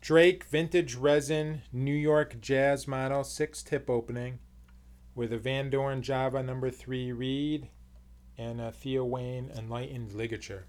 Drake Vintage Resin New York Jazz Model 6-tip opening with a Van Doren Java number 3 reed and a Theo Wayne Enlightened ligature.